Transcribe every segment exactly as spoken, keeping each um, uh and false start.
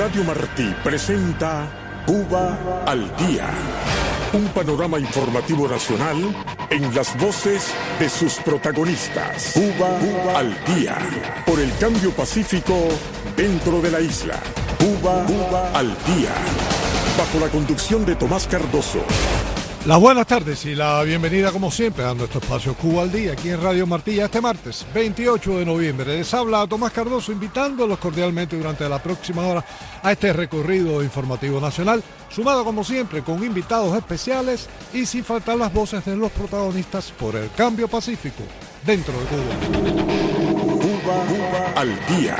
Radio Martí presenta Cuba al Día, un panorama informativo nacional en las voces de sus protagonistas. Cuba, Cuba al Día, por el cambio pacífico dentro de la isla. Cuba, Cuba al Día, bajo la conducción de Tomás Cardoso. Las buenas tardes y la bienvenida como siempre a nuestro espacio Cuba al Día aquí en Radio Martí este martes veintiocho de noviembre. Les habla Tomás Cardoso invitándolos cordialmente durante la próxima hora a este recorrido informativo nacional, sumado como siempre con invitados especiales y sin faltar las voces de los protagonistas por el cambio pacífico dentro de Cuba. Cuba, Cuba al Día.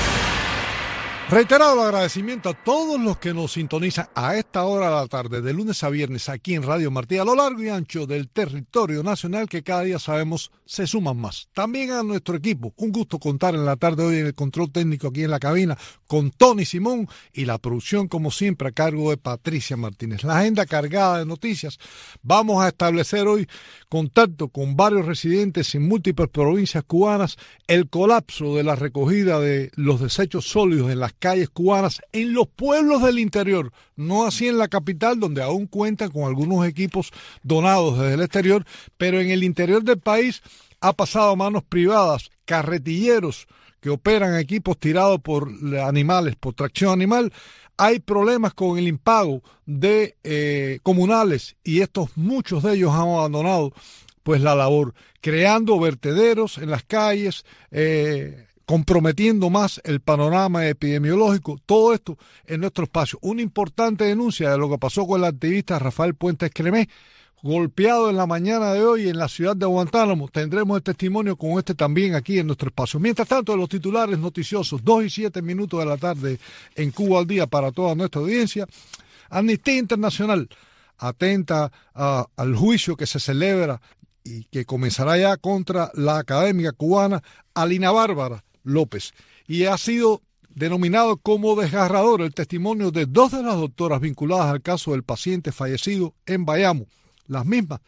Reiterado el agradecimiento a todos los que nos sintonizan a esta hora de la tarde, de lunes a viernes, aquí en Radio Martí, a lo largo y ancho del territorio nacional, que cada día sabemos se suman más. También a nuestro equipo, un gusto contar en la tarde de hoy en el control técnico aquí en la cabina con Tony Simón y la producción, como siempre, a cargo de Patricia Martínez. La agenda cargada de noticias. Vamos a establecer hoy contacto con varios residentes en múltiples provincias cubanas, el colapso de la recogida de los desechos sólidos en las calles cubanas, en los pueblos del interior, no así en la capital, donde aún cuentan con algunos equipos donados desde el exterior, pero en el interior del país ha pasado a manos privadas, carretilleros que operan equipos tirados por animales, por tracción animal. Hay problemas con el impago de eh, comunales y estos, muchos de ellos han abandonado pues la labor, creando vertederos en las calles, eh, comprometiendo más el panorama epidemiológico. Todo esto en nuestro espacio. Una importante denuncia de lo que pasó con el activista Rafael Puentes Cremé, golpeado en la mañana de hoy en la ciudad de Guantánamo. Tendremos el testimonio con este también aquí en nuestro espacio. Mientras tanto, los titulares noticiosos, dos y siete minutos de la tarde en Cuba al Día para toda nuestra audiencia. Amnistía Internacional atenta a, al juicio que se celebra y que comenzará ya contra la académica cubana Alina Bárbara López, y ha sido denominado como desgarrador el testimonio de dos de las doctoras vinculadas al caso del paciente fallecido en Bayamo. Las mismas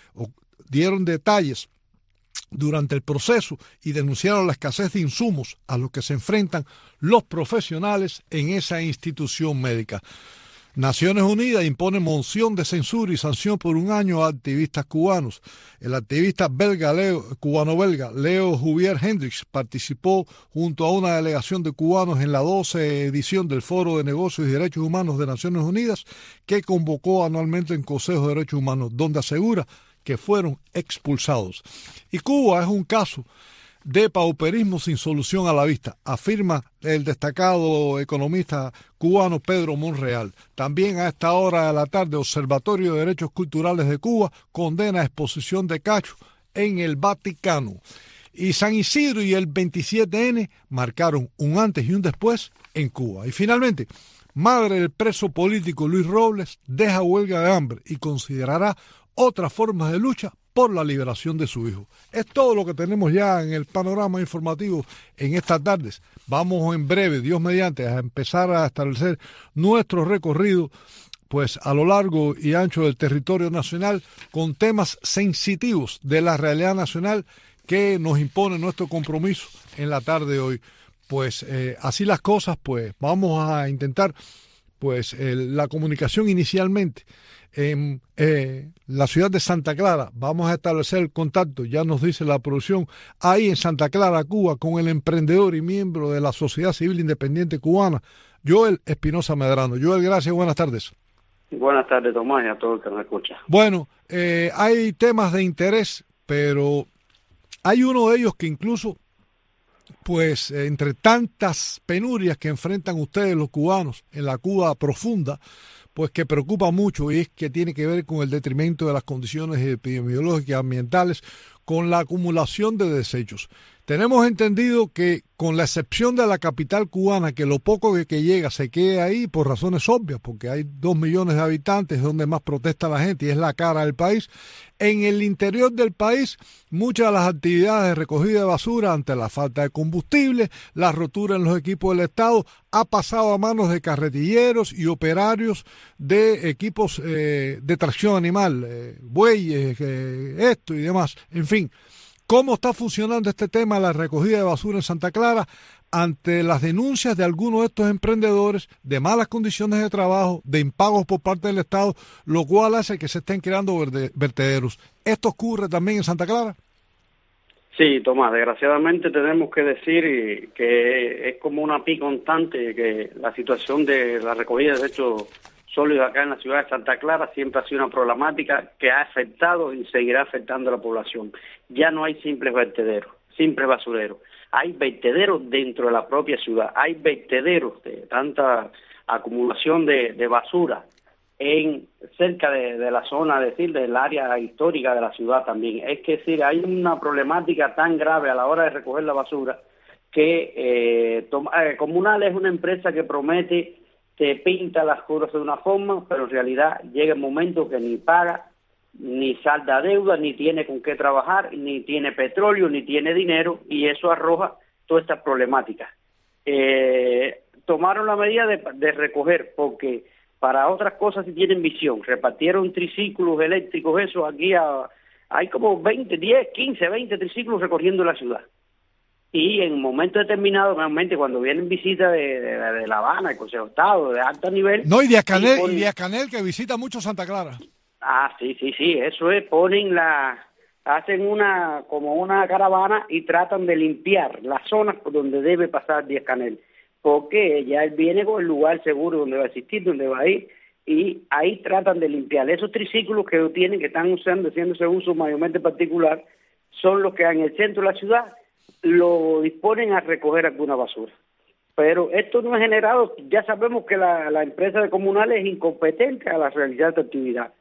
dieron detalles durante el proceso y denunciaron la escasez de insumos a los que se enfrentan los profesionales en esa institución médica. Naciones Unidas impone moción de censura y sanción por un año a activistas cubanos. El activista belga Leo, cubano-belga Leo Juvier Hendrix participó junto a una delegación de cubanos en la doce edición del Foro de Negocios y Derechos Humanos de Naciones Unidas, que convocó anualmente en Consejo de Derechos Humanos, donde asegura que fueron expulsados. Y Cuba es un caso de pauperismo sin solución a la vista, afirma el destacado economista cubano Pedro Monreal. También a esta hora de la tarde, Observatorio de Derechos Culturales de Cuba condena exposición de Cacho en el Vaticano. Y San Isidro y el veintisiete ene marcaron un antes y un después en Cuba. Y finalmente, madre del preso político Luis Robles deja huelga de hambre y considerará otras formas de lucha por la liberación de su hijo. Es todo lo que tenemos ya en el panorama informativo en estas tardes. Vamos en breve, Dios mediante, a empezar a establecer nuestro recorrido pues a lo largo y ancho del territorio nacional con temas sensitivos de la realidad nacional que nos impone nuestro compromiso en la tarde de hoy. Pues eh, así las cosas, pues vamos a intentar pues eh, la comunicación inicialmente en eh, la ciudad de Santa Clara. Vamos a establecer el contacto, ya nos dice la producción, ahí en Santa Clara, Cuba, con el emprendedor y miembro de la Sociedad Civil Independiente Cubana, Joel Espinosa Medrano. Joel, gracias, buenas tardes. Buenas tardes, Tomás, y a todo el que nos escucha. Bueno, eh, hay temas de interés, pero hay uno de ellos que incluso, pues, entre tantas penurias que enfrentan ustedes los cubanos en la Cuba profunda, pues que preocupa mucho, y es que tiene que ver con el detrimento de las condiciones epidemiológicas y ambientales, con la acumulación de desechos. Tenemos entendido que, con la excepción de la capital cubana, que lo poco que, que llega se quede ahí por razones obvias, porque hay dos millones de habitantes donde más protesta la gente y es la cara del país. En el interior del país, muchas de las actividades de recogida de basura ante la falta de combustible, la rotura en los equipos del Estado, ha pasado a manos de carretilleros y operarios de equipos eh, de tracción animal, eh, bueyes, eh, esto y demás. En fin, ¿Cómo está funcionando este tema de la recogida de basura en Santa Clara ante las denuncias de algunos de estos emprendedores de malas condiciones de trabajo, de impagos por parte del Estado, lo cual hace que se estén creando verde, vertederos? ¿Esto ocurre también en Santa Clara? Sí, Tomás, desgraciadamente tenemos que decir que es como una pica constante, que la situación de la recogida de desechos sólidos acá en la ciudad de Santa Clara siempre ha sido una problemática que ha afectado y seguirá afectando a la población. Ya no hay simples vertederos, simples basureros. Hay vertederos dentro de la propia ciudad, hay vertederos de tanta acumulación de, de basura en cerca de, de la zona, es decir, del área histórica de la ciudad también. Es que decir, hay una problemática tan grave a la hora de recoger la basura que eh, toma, eh, Comunal es una empresa que promete, te pinta las cosas de una forma, pero en realidad llega el momento que ni paga, ni salda deuda, ni tiene con qué trabajar, ni tiene petróleo, ni tiene dinero, y eso arroja todas estas problemáticas. Eh, tomaron la medida de, de recoger, porque para otras cosas sí tienen visión. Repartieron triciclos eléctricos, eso aquí a, hay como veinte, diez, quince, veinte triciclos recorriendo la ciudad. Y en momentos determinados, realmente cuando vienen visitas de, de, de La Habana, el Consejo de Estado, de alto nivel... No, y de Canel, ponen, y de Canel que visita mucho Santa Clara. Ah, sí, sí, sí, eso es, ponen la... hacen una, como una caravana y tratan de limpiar las zonas por donde debe pasar Díaz Canel, porque ya él viene con el lugar seguro donde va a existir, donde va a ir, y ahí tratan de limpiar. Esos triciclos que tienen, que están usando, haciéndose uso mayormente particular, son los que en el centro de la ciudad lo disponen a recoger alguna basura. Pero esto no es generado, ya sabemos que la, la empresa de Comunales es incompetente a la realizar esta actividad.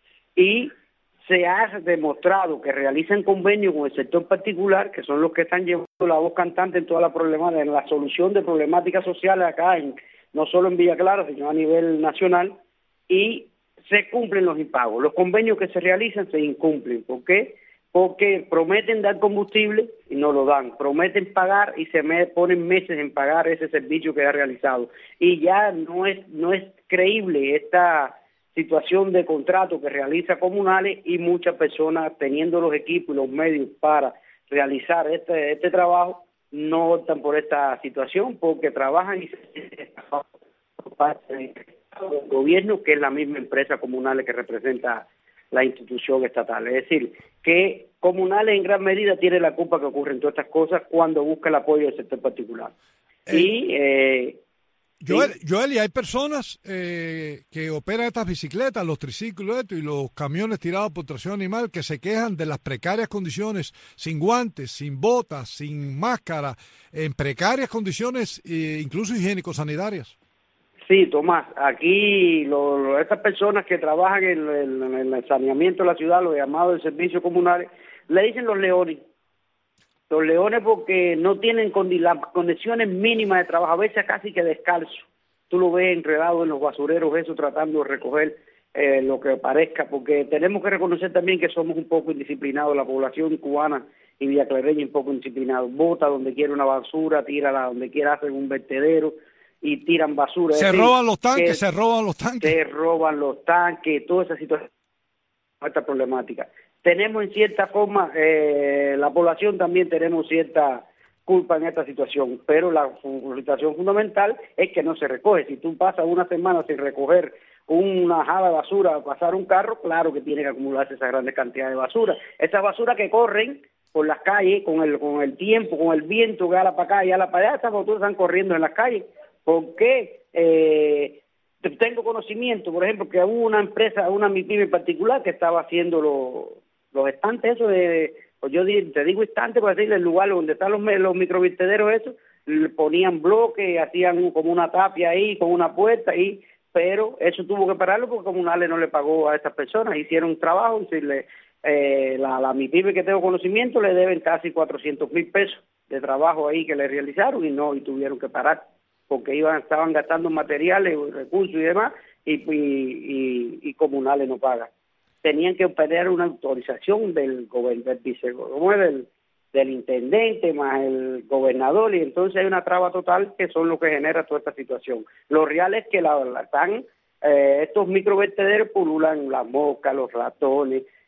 Y se ha demostrado que realizan convenios con el sector particular, que son los que están llevando la voz cantante en toda la problemática, en la solución de problemáticas sociales acá, en, no solo en Villa Clara, sino a nivel nacional, y se cumplen los impagos. Los convenios que se realizan se incumplen. ¿Por qué? Porque prometen dar combustible y no lo dan. Prometen pagar y se me ponen meses en pagar ese servicio que ha realizado. Y ya no es, no es creíble esta situación de contrato que realiza Comunales, y muchas personas teniendo los equipos y los medios para realizar este, este trabajo no optan por esta situación porque trabajan y se por parte del gobierno, que es la misma empresa Comunales que representa la institución estatal. Es decir, que Comunales en gran medida tiene la culpa que ocurren todas estas cosas cuando busca el apoyo del sector particular. Eh, y eh, Joel, Joel, y hay personas eh, que operan estas bicicletas, los triciclos y los camiones tirados por tracción animal, que se quejan de las precarias condiciones, sin guantes, sin botas, sin máscara, en precarias condiciones, eh, incluso higiénico-sanitarias. Sí, Tomás, aquí lo, lo, estas personas que trabajan en, en, en el saneamiento de la ciudad, los llamados de servicios comunales, le dicen los leones. Los leones porque no tienen condi las condiciones mínimas de trabajo, a veces casi que descalzo. Tú lo ves enredado en los basureros, eso tratando de recoger eh, lo que parezca, porque tenemos que reconocer también que somos un poco indisciplinados, la población cubana y villaclareña un poco indisciplinados. Bota donde quiere una basura, tírala donde quiera, hacen un vertedero y tiran basura. Se decir, roban los tanques, se roban los tanques. Se roban los tanques, toda esa situación, esta problemática. Tenemos en cierta forma, eh, la población también tenemos cierta culpa en esta situación, pero la situación fundamental es que no se recoge. Si tú pasas una semana sin recoger una jala de basura, pasar un carro, claro que tiene que acumularse esa grande cantidad de basura. Esa basura que corren por las calles con el con el tiempo, con el viento que ala para acá y ala para allá, esas basuras están corriendo en las calles. ¿Por qué? Eh, tengo conocimiento, por ejemplo, que hubo una empresa, una MIPYME en particular que estaba haciendo los los estantes, eso de, pues yo te digo estantes para decirle el lugar donde están los, los microvertederos, eso, ponían bloques, hacían como una tapia ahí, con una puerta, y pero eso tuvo que pararlo porque Comunales no le pagó a estas personas, hicieron un trabajo, y si le, eh, la, la MIPYME que tengo conocimiento le deben casi cuatrocientos mil pesos de trabajo ahí que le realizaron y no, y tuvieron que parar, porque iban estaban gastando materiales, recursos y demás, y, y, y, y Comunales no paga. Tenían que obtener una autorización del gobernador, del, del intendente más el gobernador, y entonces hay una traba total que son lo que genera toda esta situación. Lo real es que la, la están, eh, estos microvertederos pululan las moscas, los ratones,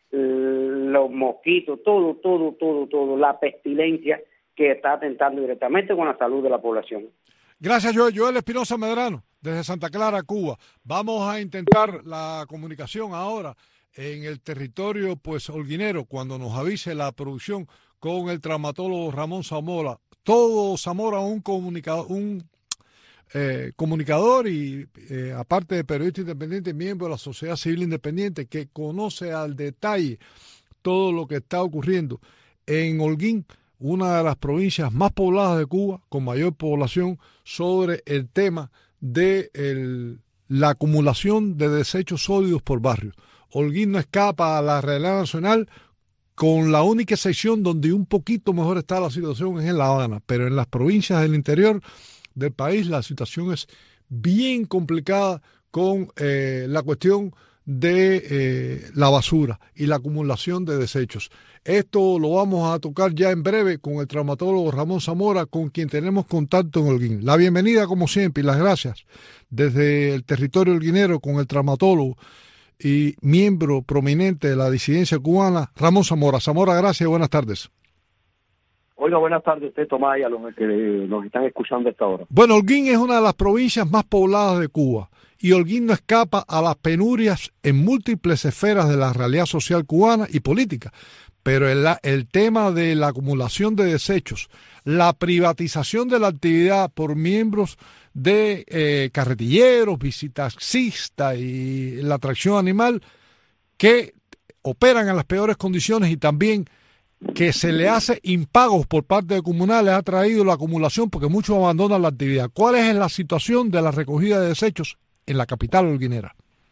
los mosquitos, todo, todo, todo, todo, la pestilencia que está atentando directamente con la salud de la población. Gracias, Joel. Joel Espinosa Medrano, desde Santa Clara, Cuba. Vamos a intentar la comunicación ahora en el territorio pues holguinero, cuando nos avise la producción, con el traumatólogo Ramón Zamora. Todo Zamora, un comunicador, un eh, comunicador y eh, aparte de periodista independiente, miembro de la Sociedad Civil Independiente, que conoce al detalle todo lo que está ocurriendo en Holguín, una de las provincias más pobladas de Cuba, con mayor población, sobre el tema de el, la acumulación de desechos sólidos por barrios. Holguín no escapa a la realidad nacional, con la única excepción donde un poquito mejor está la situación es en La Habana, pero en las provincias del interior del país la situación es bien complicada con eh, la cuestión de eh, la basura y la acumulación de desechos. Esto lo vamos a tocar ya en breve con el traumatólogo Ramón Zamora, con quien tenemos contacto en Holguín. La bienvenida, como siempre, y las gracias desde el territorio holguinero con el traumatólogo y miembro prominente de la disidencia cubana, Ramón Zamora. Zamora, gracias y buenas tardes. Oiga, buenas tardes, usted, Tomás, y a los que nos están escuchando a esta hora. Bueno, Holguín es una de las provincias más pobladas de Cuba y Holguín no escapa a las penurias en múltiples esferas de la realidad social cubana y política. Pero el, el tema de la acumulación de desechos, la privatización de la actividad por miembros de eh, carretilleros, visitaxistas y la atracción animal que operan en las peores condiciones y también que se le hace impagos por parte de comunales ha traído la acumulación porque muchos abandonan la actividad. ¿Cuál es la situación de la recogida de desechos en la capital holguinera?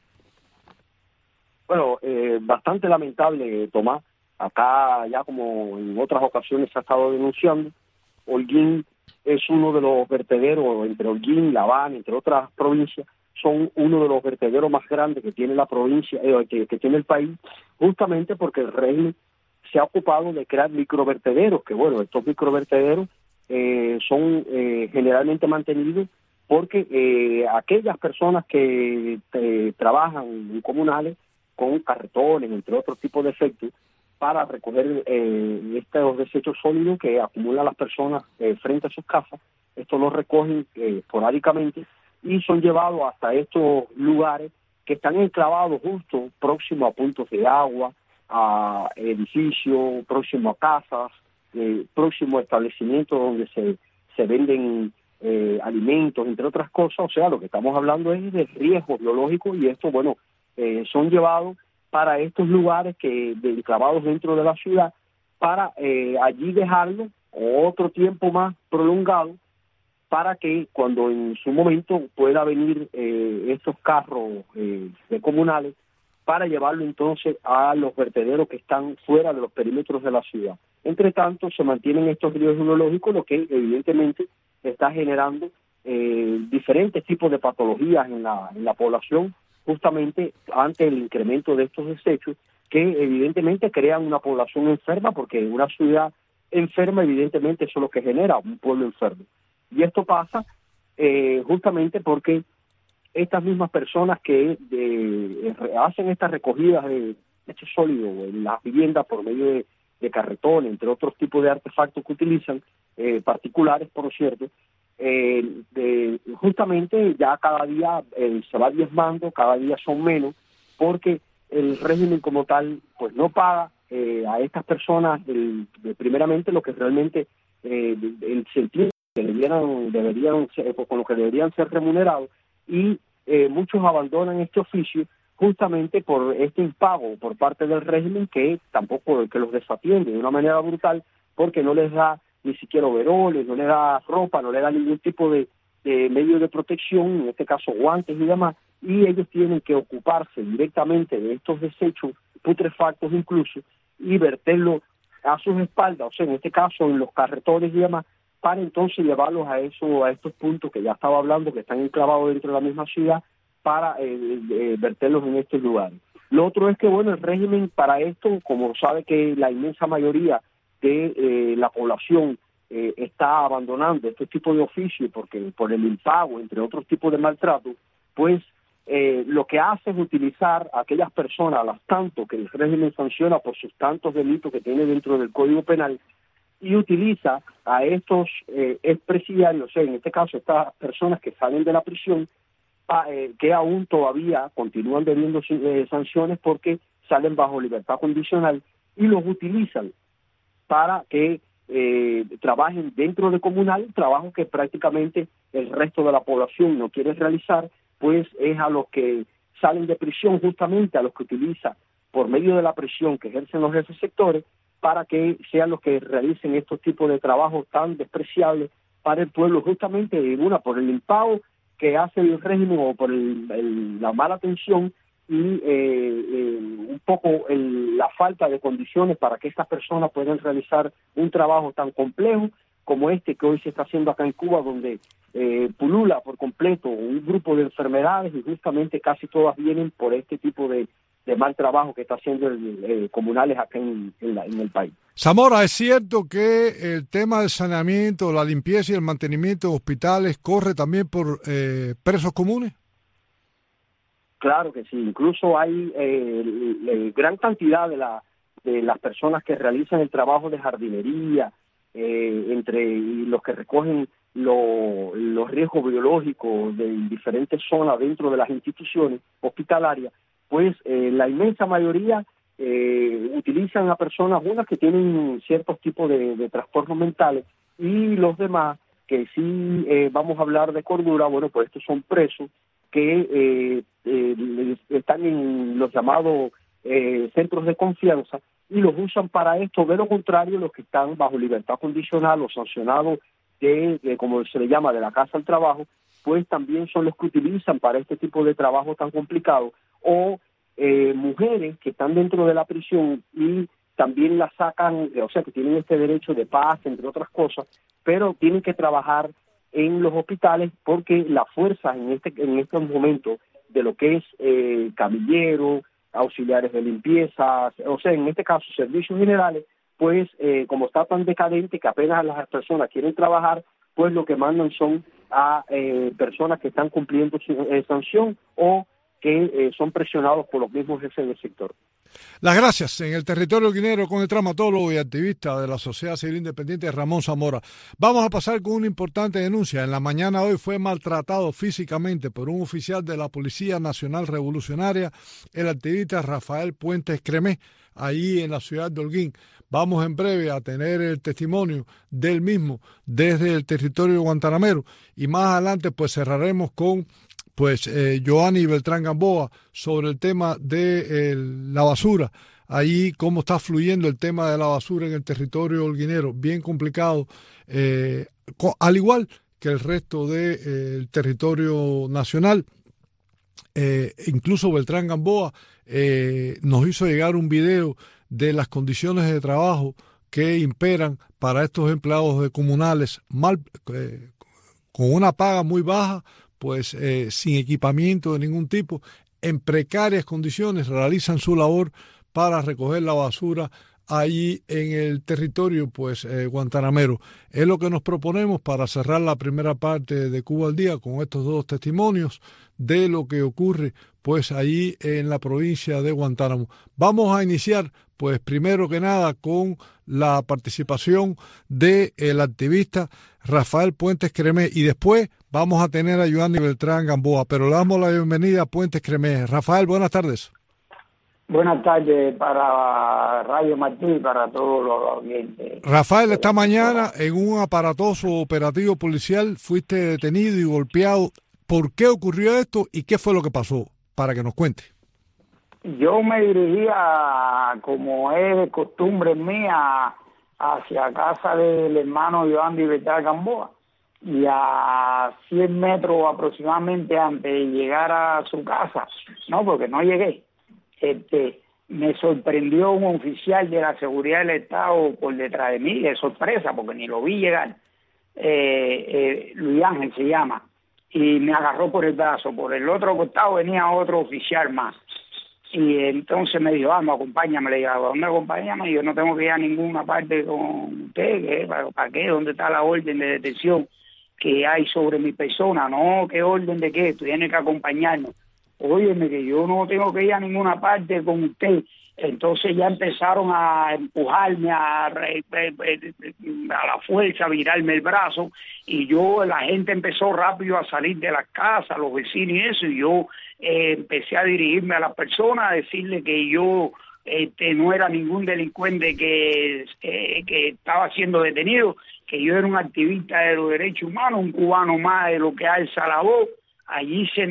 Bueno, eh, bastante lamentable, Tomás. Acá ya como en otras ocasiones se ha estado denunciando, Holguín es uno de los vertederos, entre Holguín, La Habana, entre otras provincias, son uno de los vertederos más grandes que tiene la provincia, eh, que, que tiene el país, justamente porque el régimen se ha ocupado de crear microvertederos, que bueno, estos microvertederos eh, son eh, generalmente mantenidos porque eh, aquellas personas que eh, trabajan en comunales con carretones, entre otros tipos de efectos, para recoger eh, estos desechos sólidos que acumulan las personas eh, frente a sus casas, estos los recogen eh, esporádicamente y son llevados hasta estos lugares que están enclavados justo próximo a puntos de agua, a edificios, próximo a casas, eh, próximo a establecimientos donde se, se venden eh, alimentos, entre otras cosas. O sea, lo que estamos hablando es de riesgo biológico y esto, bueno, eh, son llevados para estos lugares que de, enclavados dentro de la ciudad para eh, allí dejarlo otro tiempo más prolongado para que cuando en su momento pueda venir eh, estos carros eh, de comunales para llevarlo entonces a los vertederos que están fuera de los perímetros de la ciudad. Entre tanto, se mantienen estos riesgos biológicos, lo que evidentemente está generando eh, diferentes tipos de patologías en la, en la población, justamente ante el incremento de estos desechos, que evidentemente crean una población enferma, porque una ciudad enferma evidentemente eso es lo que genera un pueblo enfermo. Y esto pasa eh, justamente porque estas mismas personas que de, hacen estas recogidas de desechos sólidos en las viviendas por medio de, de carretón, entre otros tipos de artefactos que utilizan, eh, particulares por cierto, eh, de, justamente ya cada día eh, se va diezmando, cada día son menos, porque el régimen como tal pues no paga eh, a estas personas el, de, primeramente lo que realmente eh, el sentido que debieran, deberían ser, con lo que deberían ser remunerados, y eh, muchos abandonan este oficio justamente por este impago por parte del régimen que tampoco que los desatiende de una manera brutal, porque no les da ni siquiera overoles, no les da ropa, no les da ningún tipo de, de medio de protección, en este caso guantes y demás, y ellos tienen que ocuparse directamente de estos desechos putrefactos incluso y verterlos a sus espaldas, o sea, en este caso en los carretones y demás, para entonces llevarlos a eso, a estos puntos que ya estaba hablando, que están enclavados dentro de la misma ciudad, para eh, eh, verterlos en estos lugares. Lo otro es que, bueno, el régimen para esto, como sabe que la inmensa mayoría de eh, la población eh, está abandonando este tipo de oficio porque por el impago, entre otros tipos de maltrato, pues eh, lo que hace es utilizar a aquellas personas, a las tanto que el régimen sanciona por sus tantos delitos que tiene dentro del Código Penal, y utiliza a estos eh, expresidiarios, o sea, en este caso estas personas que salen de la prisión, a, eh, que aún todavía continúan debiendo eh, sanciones porque salen bajo libertad condicional, y los utilizan para que eh, trabajen dentro de comunal, trabajo que prácticamente el resto de la población no quiere realizar, pues es a los que salen de prisión, justamente a los que utiliza por medio de la presión que ejercen los jefes sectores, para que sean los que realicen estos tipos de trabajos tan despreciables para el pueblo, justamente una por el impago que hace el régimen o por el, el, la mala atención y eh, eh, un poco el, la falta de condiciones para que estas personas puedan realizar un trabajo tan complejo como este que hoy se está haciendo acá en Cuba, donde eh, pulula por completo un grupo de enfermedades y justamente casi todas vienen por este tipo de de mal trabajo que está haciendo el, eh, comunales acá en, en, la, en el país. Zamora, ¿es cierto que el tema del saneamiento, la limpieza y el mantenimiento de hospitales corre también por eh, presos comunes? Claro que sí, incluso hay eh, eh, gran cantidad de, la, de las personas que realizan el trabajo de jardinería, eh, entre los que recogen lo, los riesgos biológicos de diferentes zonas dentro de las instituciones hospitalarias, pues eh, la inmensa mayoría eh, utilizan a personas, unas que tienen ciertos tipos de, de trastornos mentales, y los demás que sí eh, vamos a hablar de cordura, bueno, pues estos son presos que eh, eh, están en los llamados eh, centros de confianza y los usan para esto. De lo contrario, los que están bajo libertad condicional o sancionados de, de como se le llama, de la casa al trabajo, pues también son los que utilizan para este tipo de trabajo tan complicado, o eh, mujeres que están dentro de la prisión y también la sacan, o sea, que tienen este derecho de paz, entre otras cosas, pero tienen que trabajar en los hospitales porque la fuerza en este en estos momentos de lo que es eh, camilleros, auxiliares de limpieza, o sea, en este caso servicios generales, pues eh, como está tan decadente que apenas las personas quieren trabajar, pues lo que mandan son a eh, personas que están cumpliendo su eh, sanción o que eh, son presionados por los mismos jefes del sector. Las gracias. En el territorio guinero con el traumatólogo y activista de la Sociedad Civil Independiente Ramón Zamora. Vamos a pasar con una importante denuncia. En la mañana de hoy fue maltratado físicamente por un oficial de la Policía Nacional Revolucionaria, el activista Rafael Puentes Cremé, ahí en la ciudad de Holguín. Vamos en breve a tener el testimonio del mismo desde el territorio guantanamero y más adelante pues cerraremos con pues eh, Joanny Beltrán Gamboa sobre el tema de eh, la basura, ahí cómo está fluyendo el tema de la basura en el territorio holguinero, bien complicado, eh, al igual que el resto del eh, territorio nacional. Eh, incluso Beltrán Gamboa eh, nos hizo llegar un video de las condiciones de trabajo que imperan para estos empleados de comunales, mal, eh, con una paga muy baja, pues eh, sin equipamiento de ningún tipo, en precarias condiciones, realizan su labor para recoger la basura allí en el territorio pues eh, guantanamero. Es lo que nos proponemos para cerrar la primera parte de Cuba al Día con estos dos testimonios de lo que ocurre pues allí en la provincia de Guantánamo. Vamos a iniciar pues primero que nada con la participación del activista Rafael Puentes Cremé y después vamos a tener a Joanny Beltrán Gamboa, pero le damos la bienvenida a Puentes Cremé. Rafael, buenas tardes. Buenas tardes para Radio Martí y para todos los oyentes. Rafael, esta mañana en un aparatoso operativo policial fuiste detenido y golpeado. ¿Por qué ocurrió esto y qué fue lo que pasó? Para que nos cuente. Yo me dirigía, como es de costumbre mía, hacia casa del hermano Joanny Beltrán Gamboa, y a cien metros aproximadamente antes de llegar a su casa, no, porque no llegué, este, me sorprendió un oficial de la seguridad del Estado por detrás de mí, de sorpresa, porque ni lo vi llegar, eh, eh, Luis Ángel se llama, y me agarró por el brazo. Por el otro costado venía otro oficial más, y entonces me dijo, vamos, acompáñame. Le digo, ¿a dónde acompáñame? Y yo no tengo que ir a ninguna parte con usted, ¿qué? ¿Para, ¿para qué? ¿Dónde está la orden de detención que hay sobre mi persona? No, ¿qué orden de qué? Tú tienes que acompañarnos. óyeme, que yo no tengo que ir a ninguna parte con usted. Entonces ya empezaron a empujarme a, a la fuerza, a virarme el brazo, y yo, la gente empezó rápido a salir de las casas, los vecinos y eso, y yo eh, empecé a dirigirme a las personas, a decirle que yo este, no era ningún delincuente que, eh, que estaba siendo detenido, que yo era un activista de los derechos humanos, un cubano más de lo que alza la voz. Allí se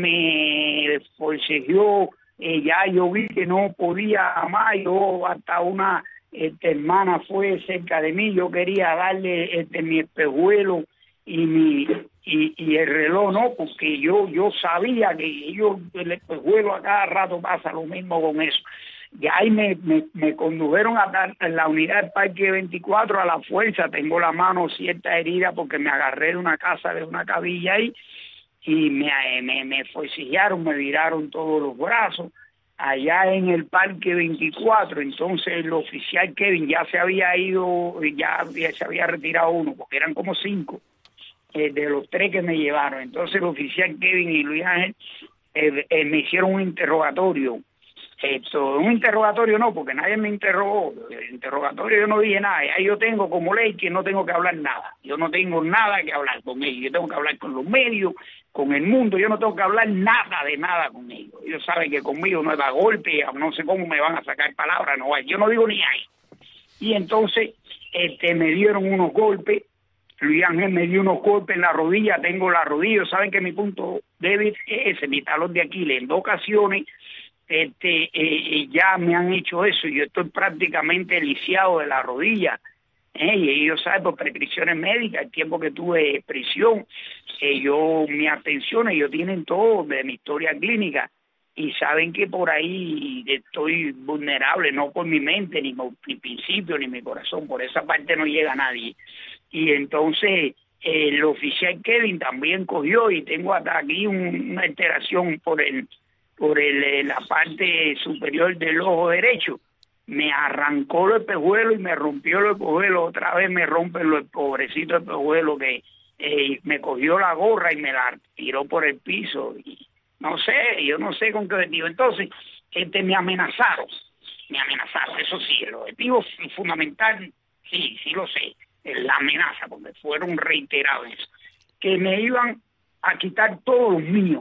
me forcejeó. Eh, ya yo vi que no podía más, yo hasta una este, hermana fue cerca de mí, yo quería darle este, mi espejuelo y mi y, y el reloj, no, porque yo yo sabía que yo el espejuelo a cada rato pasa lo mismo con eso. Y ahí me, me, me condujeron a, a la unidad del Parque veinticuatro a la fuerza, tengo la mano cierta herida porque me agarré de una casa de una cabilla ahí, y me, me, me forcejearon, me viraron todos los brazos, allá en el Parque veinticuatro. Entonces el oficial Kevin ya se había ido, ya, ya se había retirado uno, porque eran como cinco, eh, de los tres que me llevaron. Entonces el oficial Kevin y Luis Ángel eh, eh, me hicieron un interrogatorio. Esto, un interrogatorio no, porque nadie me interrogó. El interrogatorio yo no dije nada. Ya yo tengo como ley que no tengo que hablar nada. Yo no tengo nada que hablar con ellos. Yo tengo que hablar con los medios, con el mundo. Yo no tengo que hablar nada de nada con ellos. Ellos saben que conmigo no da golpe, no sé cómo me van a sacar palabras, no hay. Yo no digo ni hay. Y entonces este, me dieron unos golpes. Luis Ángel me dio unos golpes en la rodilla. Tengo la rodilla. Saben que mi punto débil es ese, mi talón de Aquiles. En dos ocasiones Este, eh, ya me han hecho eso, yo estoy prácticamente lisiado de la rodilla, eh, y ellos saben por prescripciones médicas, el tiempo que tuve prisión, eh, yo, mi atención, ellos tienen todo de mi historia clínica, y saben que por ahí estoy vulnerable, no por mi mente, ni mi principio, ni mi corazón, por esa parte no llega nadie. Y entonces eh, el oficial Kevin también cogió, y tengo hasta aquí un, una alteración por el por el, la parte superior del ojo derecho. Me arrancó el espejuelo y me rompió el espejuelo, otra vez me rompe el pobrecito espejuelo que eh, me cogió la gorra y me la tiró por el piso, y no sé, yo no sé con qué objetivo. Entonces, este, me amenazaron, me amenazaron, eso sí, el objetivo fundamental, sí, sí lo sé, la amenaza, porque fueron reiterados eso, que me iban a quitar todos los míos.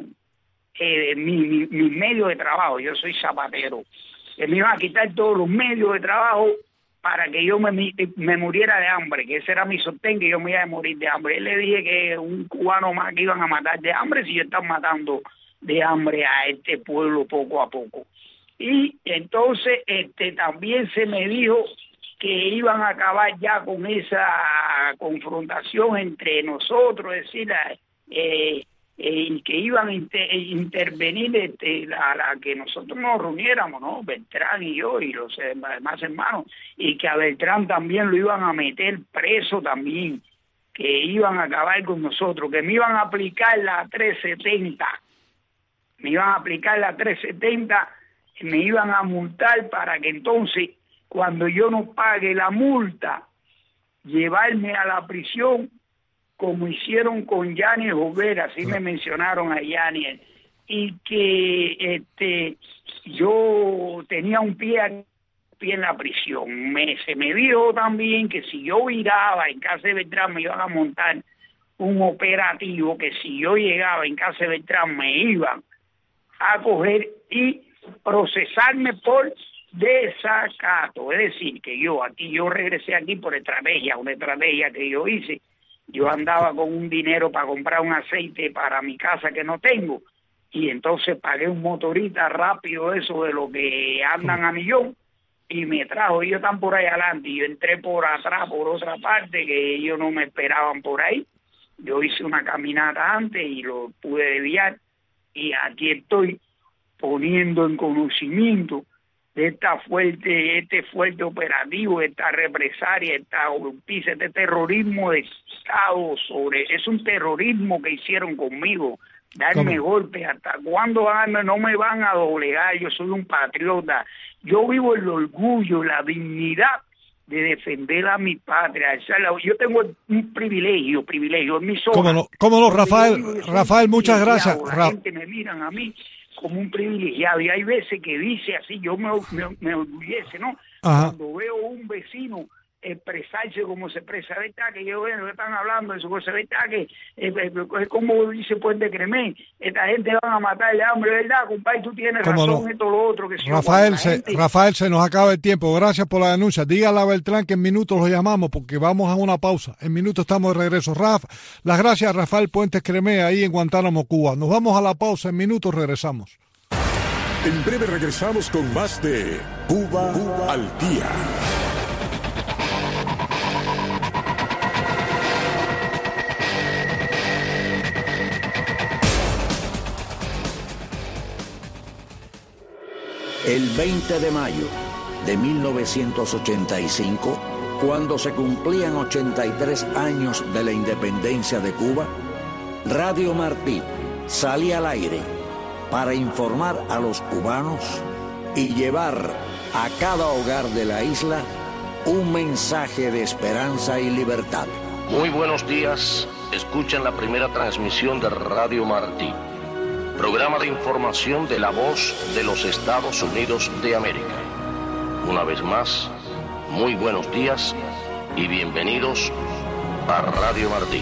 Eh, mi, mi, mi medio de trabajo, yo soy zapatero, que me iban a quitar todos los medios de trabajo para que yo me, me muriera de hambre, que ese era mi sostén, que yo me iba a morir de hambre. Él le dije que un cubano más que iban a matar de hambre, si yo están matando de hambre a este pueblo poco a poco. Y entonces este también se me dijo que iban a acabar ya con esa confrontación entre nosotros, es decir, eh, y eh, que iban a inter, intervenir este, la, la que nosotros nos reuniéramos, ¿no? Beltrán y yo y los demás hermanos, y que a Beltrán también lo iban a meter preso también, que iban a acabar con nosotros, que me iban a aplicar la trescientos setenta, me iban a aplicar la trescientos setenta, me iban a multar para que entonces, cuando yo no pague la multa, llevarme a la prisión, como hicieron con Yaniel Jovera, así me mencionaron a Yaniel, y que este yo tenía un pie, un pie en la prisión. Me, se me dijo también que si yo viraba en casa de Beltrán me iban a montar un operativo, que si yo llegaba en casa de Beltrán me iban a coger y procesarme por desacato. Es decir, que yo aquí, yo regresé aquí por estrategia, una estrategia que yo hice. Yo andaba con un dinero para comprar un aceite para mi casa que no tengo, y entonces pagué un motorista rápido, eso de lo que andan a millón, y me trajo. Ellos están por ahí adelante y yo entré por atrás, por otra parte, que ellos no me esperaban por ahí. Yo hice una caminata antes y lo pude desviar, y aquí estoy poniendo en conocimiento de esta fuerte, este fuerte operativo, esta represalia, esta golpiza, este terrorismo de Estado sobre, es un terrorismo que hicieron conmigo, darme golpes. ¿Hasta cuándo no me van a doblegar? Yo soy un patriota, yo vivo el orgullo, la dignidad de defender a mi patria. Yo tengo un privilegio, privilegio en mi zona. ¿Cómo no, cómo no Rafael? Rafael, muchas gracias. La gente me miran a mí, como un privilegiado, y hay veces que dice así, yo me, me, me orgullece, ¿no? Ajá. Cuando veo un vecino expresarse como se expresa, ¿verdad? Que yo veo que están hablando de eso, pues ¿verdad? Que eh, es como dice Puente Cremé, esta gente van a matar el hambre, ¿verdad? Compadre, tú tienes razón, no? esto, lo otro, que Rafael, se, gente... Rafael, se nos acaba el tiempo, gracias por la denuncia, dígale a Beltrán que en minutos lo llamamos porque vamos a una pausa, en minutos estamos de regreso. Rafa, las gracias a Rafael Puentes Cremé ahí en Guantánamo, Cuba. Nos vamos a la pausa, en minutos regresamos. En breve regresamos con más de Cuba, Cuba al Día. El veinte de mayo de mil novecientos ochenta y cinco, cuando se cumplían ochenta y tres años de la independencia de Cuba, Radio Martí salía al aire para informar a los cubanos y llevar a cada hogar de la isla un mensaje de esperanza y libertad. Muy buenos días, escuchan la primera transmisión de Radio Martí, programa de información de la voz de los Estados Unidos de América. Una vez más, muy buenos días y bienvenidos a Radio Martí.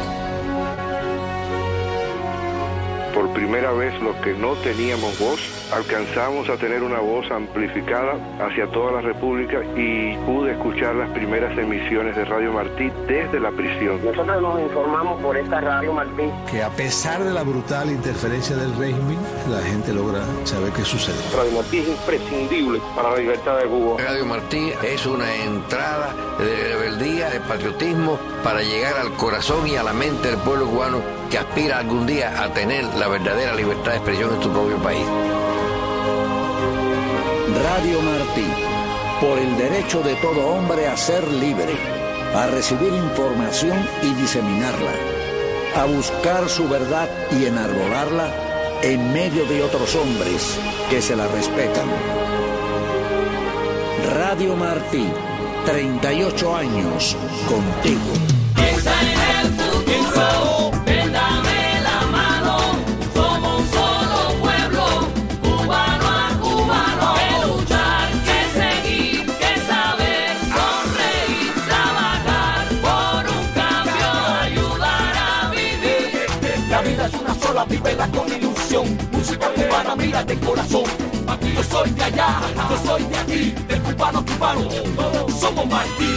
Por primera vez, los que no teníamos voz, alcanzamos a tener una voz amplificada hacia toda la República y pude escuchar las primeras emisiones de Radio Martí desde la prisión. Nosotros nos informamos por esta Radio Martí. Que a pesar de la brutal interferencia del régimen, la gente logra saber qué sucede. Radio Martí es imprescindible para la libertad de Cuba. Radio Martí es una entrada de rebeldía, de patriotismo, para llegar al corazón y a la mente del pueblo cubano que aspira algún día a tener la verdadera libertad de expresión en su propio país. Radio Martí, por el derecho de todo hombre a ser libre, a recibir información y diseminarla, a buscar su verdad y enarbolarla en medio de otros hombres que se la respetan. Radio Martí, treinta y ocho años contigo. Piensa en el futuro, ven, dame la mano, somos un solo pueblo, cubano a cubano, que luchar, que seguir, que saber, sonreír, trabajar por un cambio, ayudar a vivir. La vida es una sola, vívela con ilusión, música cubana, mira de corazón. Aquí yo soy de allá, yo soy de aquí, del cubano cubano, todos somos Martí.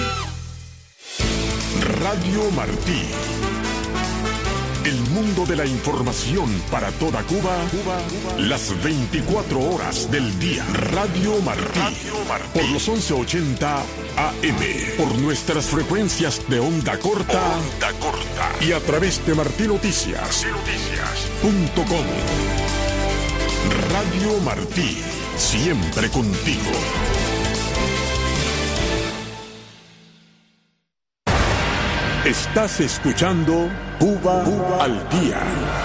Radio Martí. El mundo de la información para toda Cuba, Cuba, Cuba. Las veinticuatro horas del día. Radio Martí. Radio Martí. Por los once ochenta A M. Por nuestras frecuencias de onda corta. Onda corta. Y a través de Martí Noticias. Noticias punto com. Radio Martí. Siempre contigo. Estás escuchando Cuba, Cuba al Día.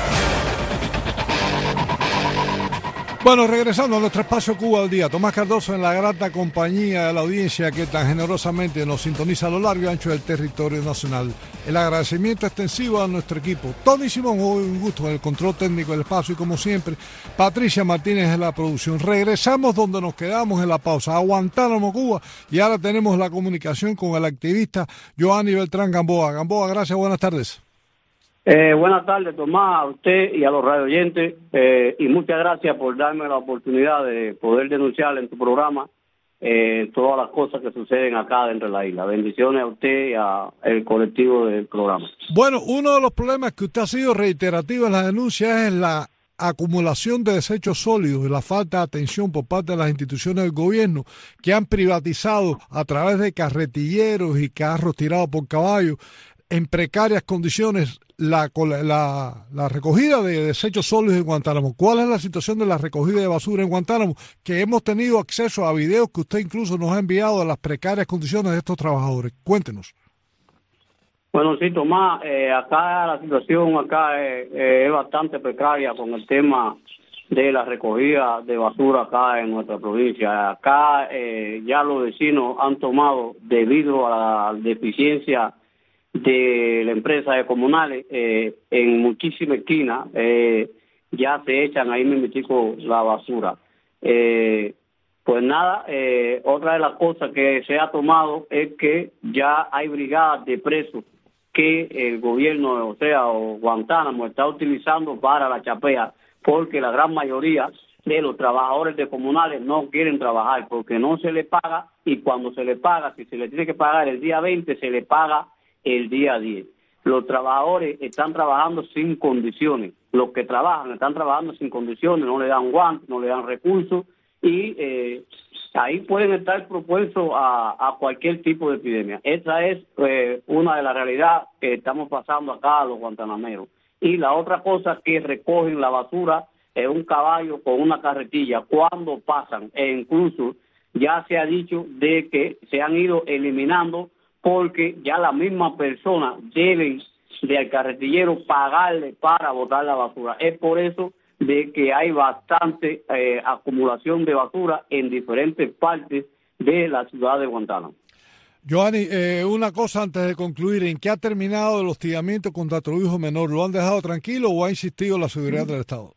Bueno, regresando a nuestro espacio Cuba al Día, Tomás Cardoso en la grata compañía de la audiencia que tan generosamente nos sintoniza a lo largo y ancho del territorio nacional. El agradecimiento extensivo a nuestro equipo. Tony Simón, hoy un gusto en el control técnico del espacio y como siempre, Patricia Martínez en la producción. Regresamos donde nos quedamos en la pausa, a Guantánamo, Cuba, y ahora tenemos la comunicación con el activista Joanny Beltrán Gamboa. Gamboa, gracias, buenas tardes. Eh, buenas tardes, Tomás, a usted y a los radioyentes, eh, y muchas gracias por darme la oportunidad de poder denunciar en tu programa eh, todas las cosas que suceden acá dentro de la isla. Bendiciones a usted y al colectivo del programa. Bueno, uno de los problemas que usted ha sido reiterativo en la denuncia es la acumulación de desechos sólidos y la falta de atención por parte de las instituciones del gobierno que han privatizado a través de carretilleros y carros tirados por caballos en precarias condiciones la, la, la recogida de desechos sólidos en Guantánamo. ¿Cuál es la situación de la recogida de basura en Guantánamo? Que hemos tenido acceso a videos que usted incluso nos ha enviado de las precarias condiciones de estos trabajadores. Cuéntenos. Bueno, sí, Tomás, eh, acá la situación acá es, eh, es bastante precaria con el tema de la recogida de basura acá en nuestra provincia. Acá eh, ya los vecinos han tomado, debido a la deficiencia de la empresa de comunales, eh, en muchísimas esquinas, eh, ya se echan ahí mismo la basura. Eh, pues nada, eh, otra de las cosas que se ha tomado es que ya hay brigadas de presos que el gobierno, o sea, o Guantánamo está utilizando para la chapea, porque la gran mayoría de los trabajadores de comunales no quieren trabajar porque no se les paga, y cuando se les paga, si se les tiene que pagar el día veinte, se les paga el día diez. Los trabajadores están trabajando sin condiciones, los que trabajan están trabajando sin condiciones, no le dan guantes, no le dan recursos, y eh, ahí pueden estar propuestos a, a cualquier tipo de epidemia. Esa es eh, una de las realidades que estamos pasando acá a los guantanameros. Y la otra cosa que recogen la basura es un caballo con una carretilla cuando pasan, e incluso ya se ha dicho de que se han ido eliminando porque ya la misma persona deben del carretillero pagarle para botar la basura. Es por eso de que hay bastante eh, acumulación de basura en diferentes partes de la ciudad de Guantánamo. Joanny, eh, una cosa antes de concluir, ¿en qué ha terminado el hostigamiento contra tu hijo menor? ¿Lo han dejado tranquilo o ha insistido la seguridad del Estado?